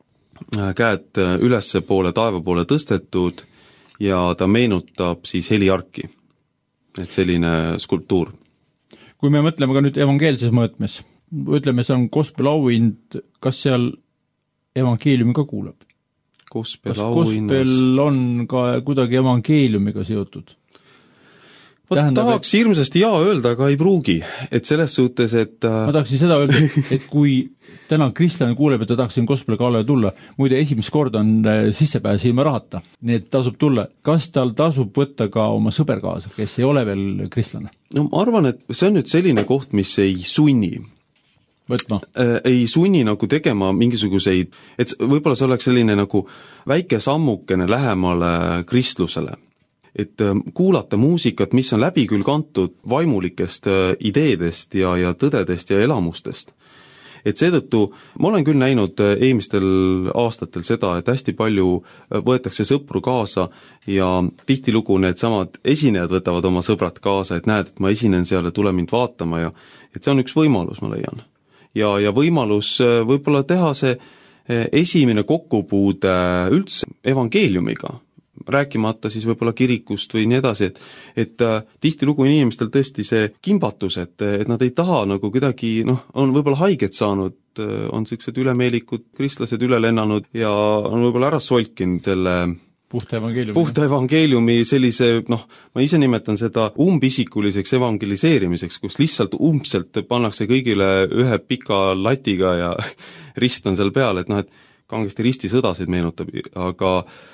käed ülesse poole, taeva poole tõstetud ja ta meenutab siis heliarki, et selline skulptuur. Kui me mõtleme ka nüüd evangeelses mõõtmes, ütleme, see on gospel auhind, kas seal evangeeliumi ka kuulab? Gospel kas auhinnas... gospel on ka kuidagi evangeeliumiga seotud? Tähendab, tahaks et... hirmsasti jaa öelda, aga ei pruugi, et selles suhtes, et ma tahaksin seda öelda, et kui täna kristlane kuuleb, et ta tahaks siin gospel kaale tulla, muide esimest korda on sissepääs ilma rahata, nii et tasub tulla. Kas tal tasub võtta ka oma sõber kaasa, kes ei ole veel kristlane? No ma arvan, et see on nüüd selline koht, mis ei sunni võtma. Ei sunni nagu tegema mingisuguseid, et võib-olla see oleks selline nagu väike sammukene lähemale kristlusele. Et kuulata muusikat, mis on läbi küll kantud vaimulikest ideedest ja, ja tõdedest ja elamustest. Et seetõttu ma olen küll näinud eelmistel aastatel seda, et hästi palju võetakse sõpru kaasa ja tihtilugu need samad esinejad võtavad oma sõbrad kaasa, et näed, et ma esinen seal ja tule mind vaatama ja et see on üks võimalus, ma leian. Ja, ja võimalus võib-olla teha see esimene kokkupuude üldse evangeeliumiga, rääkimata siis võib-olla kirikust või nii edasi, et, et äh, tihtilugu inimestel tõesti see kimbatus, et, et nad ei taha nagu kuidagi, noh, on võib-olla haiget saanud, on sellised ülemeelikud kristlased üle lennanud ja on võib-olla ära solkinud selle puhta evangeeliumi. puhta evangeeliumi sellise, noh, ma ise nimetan seda umbisikuliseks evangeliseerimiseks, kus lihtsalt umbselt pannakse kõigile ühe pika latiga ja rist on seal peal, et noh, et kangesti ristisõdasid meenutab, aga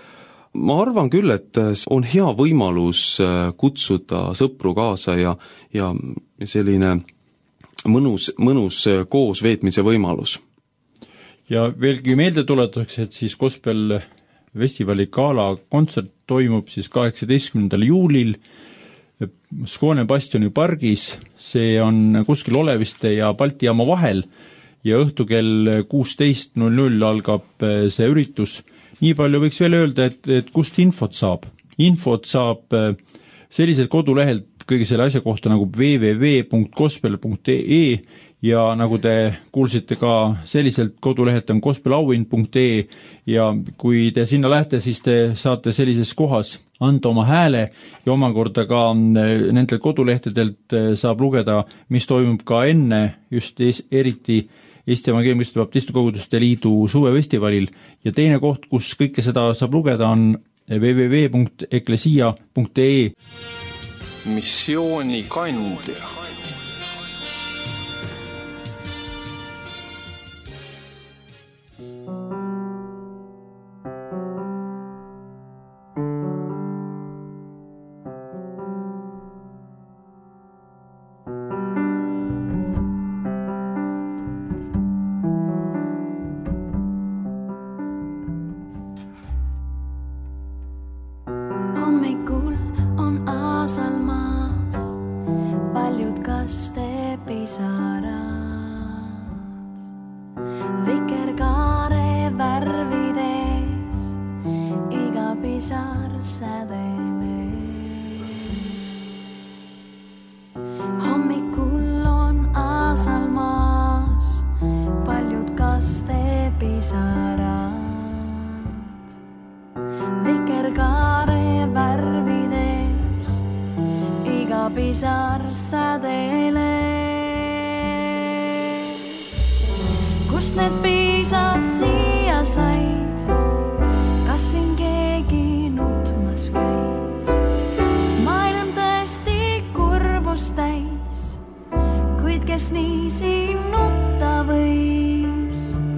ma arvan küll, et on hea võimalus kutsuda sõpru kaasa ja, ja selline mõnus, mõnus koos veetmise võimalus. Ja veelgi meelde tuletuseks, et siis gospel festivali gala kontsert toimub siis kaheksateistkümnendal juulil Skåne Bastioni pargis, see on kuskil Oleviste ja Balti jaama vahel ja õhtu kell kuusteist null null algab see üritus. Nii palju võiks veel öelda, et, et kust infot saab. Infot saab selliselt kodulehelt kõige selle asja kohta nagu w w w punkt gospel punkt e e ja nagu te kuulsite ka selliselt kodulehelt on gospelauhind punkt e e ja kui te sinna lähete, siis te saate sellises kohas anda oma hääle ja omakorda ka nendelt kodulehtedelt saab lugeda, mis toimub ka enne just eriti Eesti Evangeelmiste Baptisti Koguduste Liidu suvefestivalil ja teine koht, kus kõike seda saab lugeda, on w w w punkt eklesia punkt e e. Missiooni kandja. Kust need piisad siia said, kas siin keegi nutmas käis? Maailm tõesti kurbust täis, kuid kes nii siin nutta võis?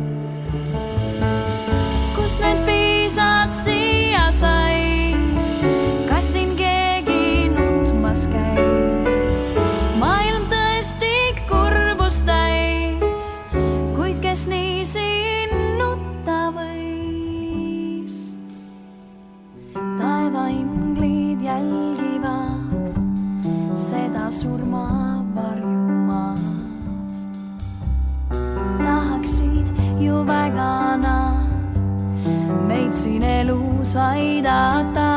Kust need piisad siia said, kas siin keegi nutmas käis? Maailm tõesti kurbust täis, kuid kes nii siin nutta võis? Taeva inglid jälgivad seda surma varjumaad. Tahaksid ju väga nad meid siin elus aidata,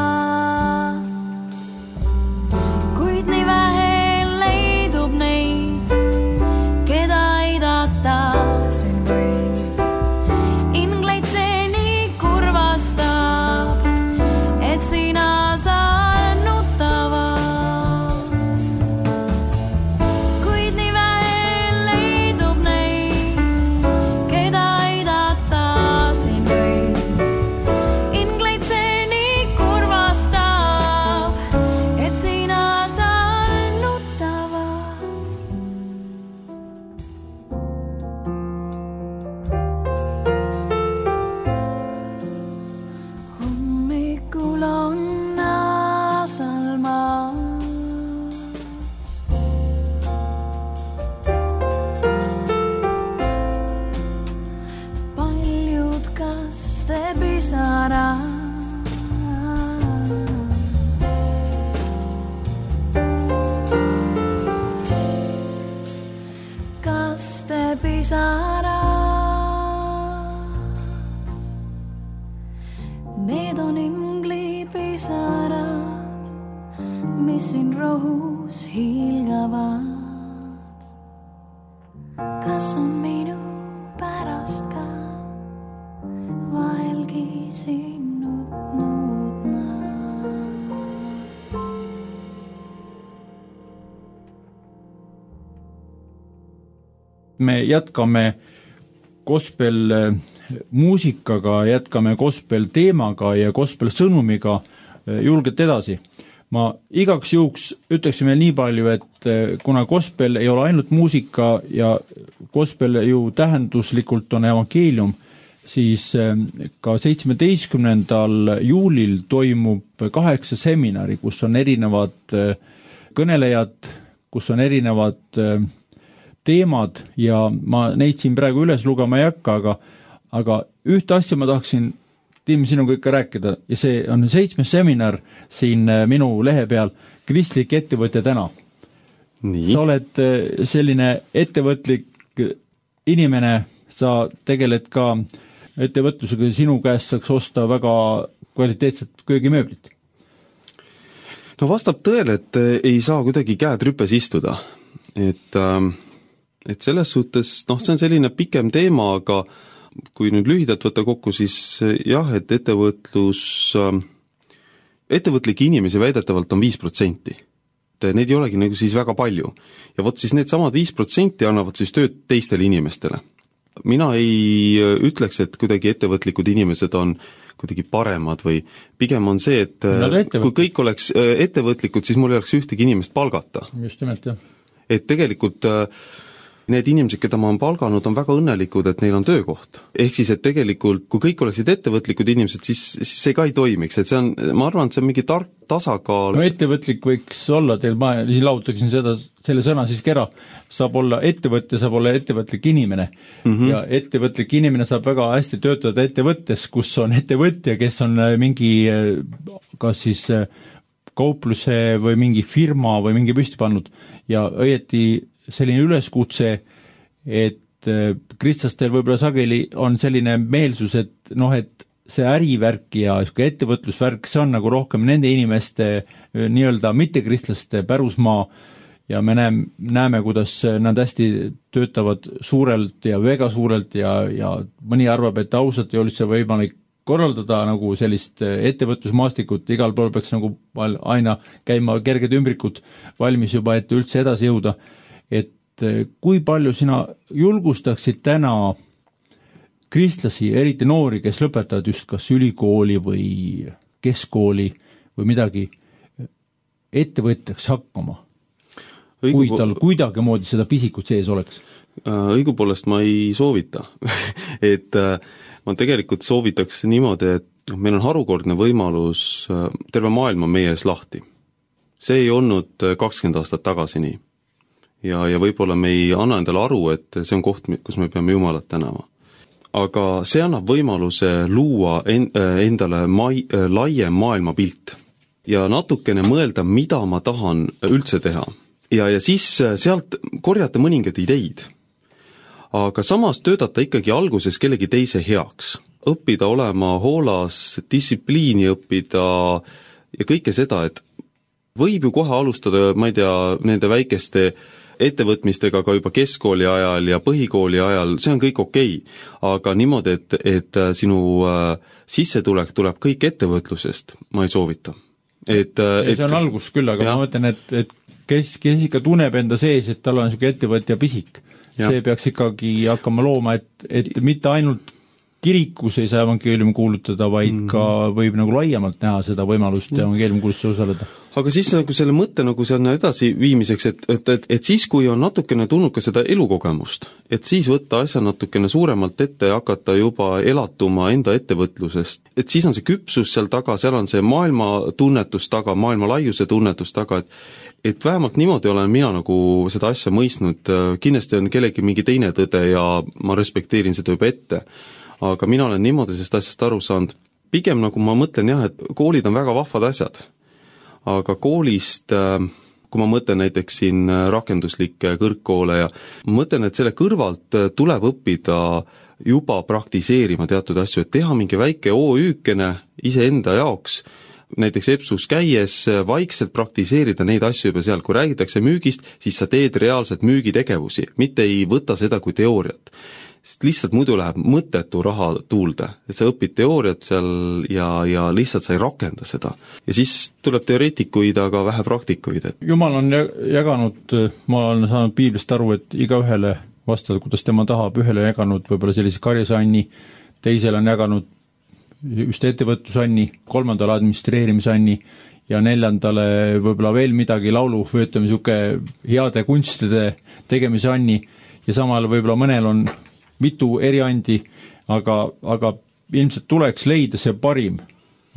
kuid nii vähe leidub neid, keda aidata siin võib. Ingleid see nii kurvastab, et sina saal nutavad, kuid nii vähe leidub neid, keda aidata siin võib. Ingleid see nii kurvastab, et sina saal nutavad. Hommikul on Aasalmaas paljud kastepisarad. Kastepisarad, need on inglipisarad, mis siin rohus hiilgavad. Kas on minu pärast ka vahelgi siin nutnud nad? Me jätkame gospel muusikaga, jätkame gospel teemaga ja gospel sõnumiga julgelt edasi. Ma igaks juhuks ütleksin veel nii palju, et kuna gospel ei ole ainult muusika ja gospel ju tähenduslikult on evangeelium, siis ka seitsmeteistkümnendal juulil toimub kaheksa seminari, kus on erinevad kõnelejad, kus on erinevad teemad ja ma neid siin praegu üles lugema ei hakka, aga, aga ühte asja ma tahaksin Tiim sinuga ikka rääkida ja see on seitsmes seminar siin minu lehe peal, kristlik ettevõtja täna. Nii. Sa oled selline ettevõtlik inimene, sa tegeled ka ettevõtlusega, sinu käest saaks osta väga kvaliteetset köögimööblit. No vastab tõele, et ei saa kuidagi käed rüpes istuda. Et, et selles suhtes, noh, see on selline pikem teema, aga kui nüüd lühidalt võtta kokku, siis jah, et ettevõtlus, ettevõtlike inimesi väidetavalt on viis protsenti. Neid ei olegi nagu siis väga palju. Ja vot siis need samad viis protsenti annavad siis tööd teistele inimestele. Mina ei ütleks, et kuidagi ettevõtlikud inimesed on kuidagi paremad või pigem on see, et kui kõik oleks ettevõtlikud, siis mul ei oleks ühtegi inimest palgata. Just nimelt, jah. Et tegelikult need inimesed, keda ma olen palganud, on väga õnnelikud, et neil on töökoht. Ehk siis, et tegelikult, kui kõik oleksid ettevõtlikud inimesed, siis, siis see ka ei toimiks. Et see on, ma arvan, et see on mingi tark tasakaal. No ettevõtlik võiks olla teil, ma lautaksin seda, selle sõna siiski ära, saab olla ettevõtte, saab olla ettevõtlik inimene. Mm-hmm. Ja ettevõtlik inimene saab väga hästi töötada ettevõttes, kus on ettevõtja, kes on mingi, kas siis kaupluse või mingi firma või mingi püsti pannud ja õieti selline üleskutse, et kristlastel võib-olla sageli on selline meelsus, et noh, et see ärivärk ja ettevõtlusvärk, see on nagu rohkem nende inimeste nii-öelda mittekristlaste pärusmaa ja me näeme, näeme, kuidas nad hästi töötavad suurelt ja väga suurelt ja, ja mõni arvab, et ausalt ei ole üldse võimalik korraldada nagu sellist ettevõtlusmaastikut, igal pool peaks nagu aina käima kerged ümbrikud valmis juba, et üldse edasi jõuda. Et kui palju sina julgustaksid täna kristlasi, eriti noori, kes lõpetavad just kas ülikooli või keskkooli või midagi, ettevõtjaks hakkama, Õigu kui tal kuidagi moodi seda pisikut sees oleks? Õigupoolest ma ei soovita. et ma tegelikult soovitaks niimoodi, et meil on harukordne võimalus, terve maailm on meie ees lahti. See ei olnud kakskümmend aastat tagasi nii. Ja, ja võib-olla me ei anna endale aru, et see on koht, kus me peame Jumalat tänama. Aga see annab võimaluse luua endale mai, laiem maailmapilt ja natukene mõelda, mida ma tahan üldse teha. Ja, ja siis sealt korjata mõningad ideid. Aga samas töötada ikkagi alguses kellegi teise heaks. Õppida olema hoolas, distsipliini õppida ja kõike seda, et võib ju kohe alustada, ma ei tea, nende väikeste ettevõtmistega ka juba keskkooli ajal ja põhikooli ajal, see on kõik okei, aga niimoodi, et, et sinu sissetulek tuleb kõik ettevõtlusest, ma ei soovita. Et, et, see on algus küll, aga ja. Ma mõtlen, et, et kes, kes ikka tunneb enda sees, et tal on niisugune ettevõtja pisik, ja. See peaks ikkagi hakkama looma, et, et mitte ainult kirikus ei saa evangeeliumi kuulutada, vaid mm-hmm. ka võib nagu laiemalt näha seda võimalust ja evangeeliumi kuulutusse osaleda. Aga siis nagu selle mõtte nagu selle edasi viimiseks, et, et, et, et siis, kui on natukene tulnud ka seda elukogemust, et siis võtta asja natukene suuremalt ette ja hakata juba elatuma enda ettevõtlusest, et siis on see küpsus seal taga, seal on see maailma tunnetus taga, maailma laiuse tunnetus taga, et et vähemalt niimoodi olen mina nagu seda asja mõistnud, kindlasti on kellegi mingi teine tõde ja ma respekteerin seda juba ette, aga mina olen niimoodi sellest asjast aru saanud. Pigem nagu ma mõtlen jah, et koolid on väga vahvad asjad, aga koolist, kui ma mõtlen näiteks siin rakenduslikke kõrgkoole ja ma mõtlen, et selle kõrvalt tuleb õppida juba praktiseerima teatud asju, et teha mingi väike O Ü-kene iseenda jaoks, näiteks EPSUs käies vaikselt praktiseerida neid asju juba seal, kui räägitakse müügist, siis sa teed reaalselt müügitegevusi, mitte ei võta seda kui teooriat. Sest lihtsalt muidu läheb mõttetu raha tuulde, et sa õpid teooriat seal ja, ja lihtsalt sa ei rakenda seda. Ja siis tuleb teoreetikuid, aga vähe praktikuid. Et... Jumal on jaganud, ma olen saanud piiblist aru, et iga ühele vastavalt, kuidas tema tahab, ühele jaganud võib-olla sellise karjasanni, teisele on jaganud just ettevõtlusanni, kolmandale administreerimisanni ja neljandale võib-olla veel midagi laulu või ütleme niisugune heade kunstide tegemise anni ja samal võib-olla mõnel on mitu eriandi, aga, aga ilmselt tuleks leida see parim,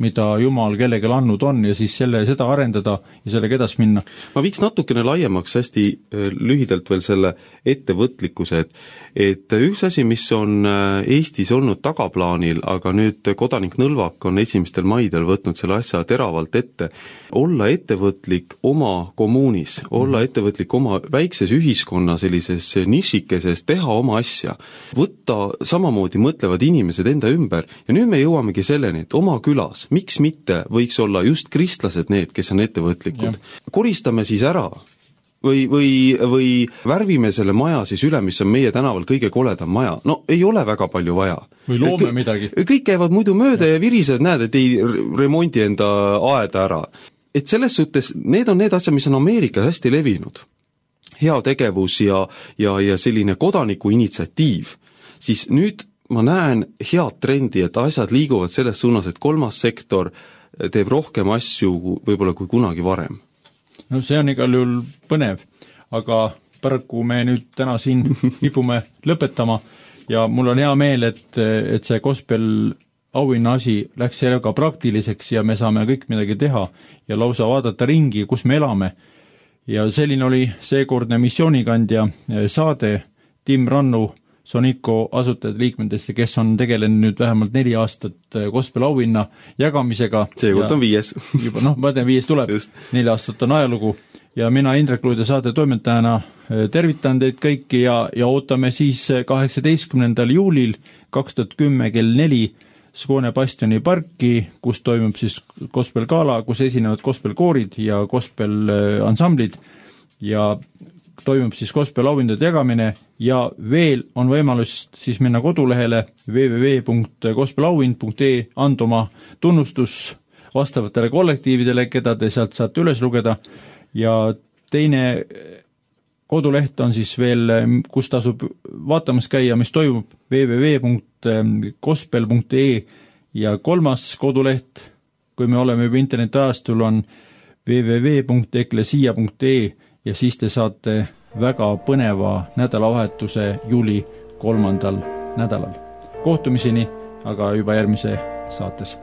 mida Jumal kellelegi andnud on ja siis selle, seda arendada ja sellega edasi minna. Ma viiks natukene laiemaks hästi lühidalt veel selle ettevõtlikkuse, et, et üks asi, mis on Eestis olnud tagaplaanil, aga nüüd kodanik Nõlvak on esimestel maidel võtnud selle asja teravalt ette, olla ettevõtlik oma kommuunis, olla ettevõtlik oma väikses ühiskonna sellises nišikeses, teha oma asja, võtta samamoodi mõtlevad inimesed enda ümber ja nüüd me jõuamegi selleni, et oma külas, miks mitte võiks olla just kristlased need, kes on ettevõtlikud. Koristame siis ära või, või, või värvime selle maja siis üle, mis on meie tänaval kõige koledam maja. No ei ole väga palju vaja. Või loome Kõ- midagi. Kõik käivad muidu mööda ja, ja virisevad, näed, et ei remondi enda aeda ära. Et selles suhtes, need on need asjad, mis on Ameerikas hästi levinud. Hea tegevus ja, ja, ja selline kodaniku initsiatiiv. Siis nüüd ma näen head trendi, et asjad liiguvad selles suunas, et kolmas sektor teeb rohkem asju võib-olla kui kunagi varem. No see on igal juhul põnev, aga paraku me nüüd täna siin kipume lõpetama ja mul on hea meel, et, et see gospel auhinna asi läks sellega praktiliseks ja me saame kõik midagi teha ja lausa vaadata ringi, kus me elame. Ja selline oli seekordne missioonikandja saade Tim Rannu Soniko asutajad liikmetest, kes on tegelenud nüüd vähemalt neli aastat gospel auhinna jagamisega. Seekord on viies. Juba, noh, ma tean, viies tuleb. Just. Neli aastat on ajalugu ja mina Indrek Luide saate toimetajana tervitan teid kõiki ja, ja ootame siis kaheksateistkümnendal juulil kaks tuhat kümme kell neli Skåne Bastioni parki, kus toimub siis gospel gala, kus esinevad gospel koorid ja gospel ansamblid ja toimub siis gospel auhindade jagamine ja veel on võimalus siis minna kodulehele w w w punkt gospel auhind punkt e anda oma tunnustus vastavatele kollektiividele, keda te sealt saate üles lugeda ja teine koduleht on siis veel, kus tasub vaatamas käia, mis toimub w w w punkt gospel punkt e ja kolmas koduleht, kui me oleme juba internetiajastul, on w w w punkt eklesia punkt e ja siis te saate väga põneva nädalavahetuse juuli kolmandal nädalal. Kohtumiseni, aga juba järgmise saates.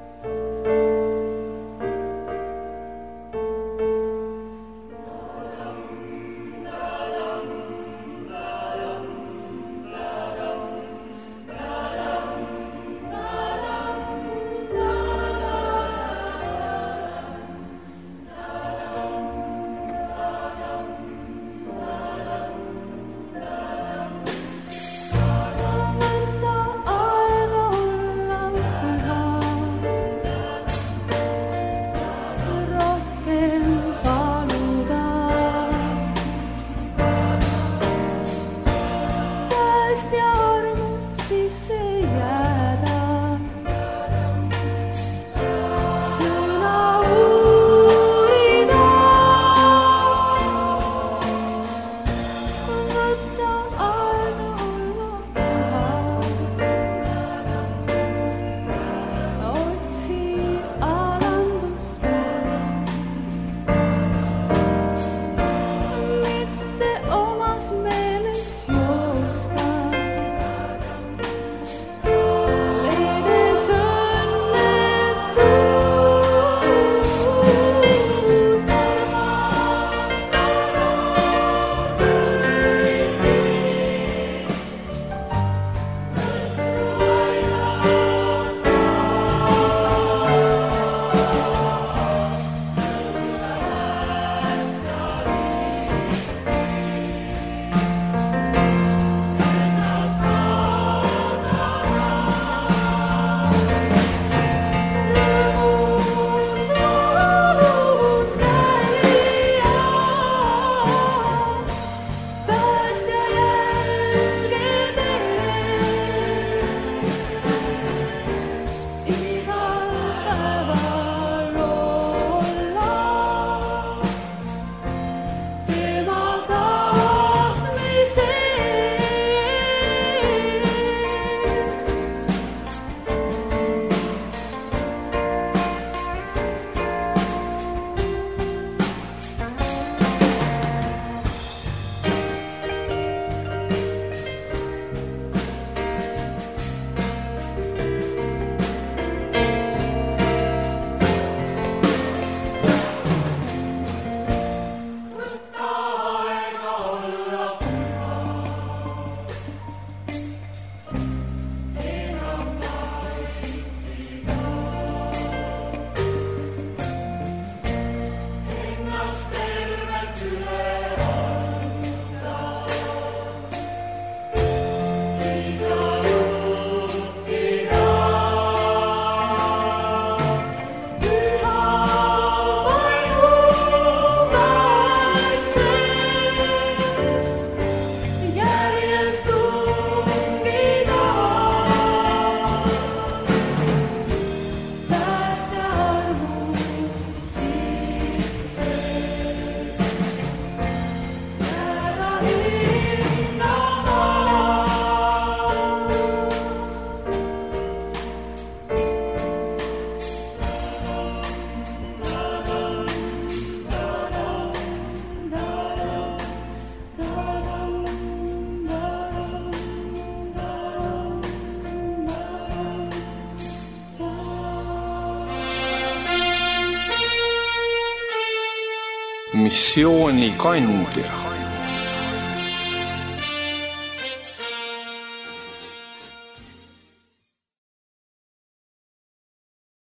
missioonikandja.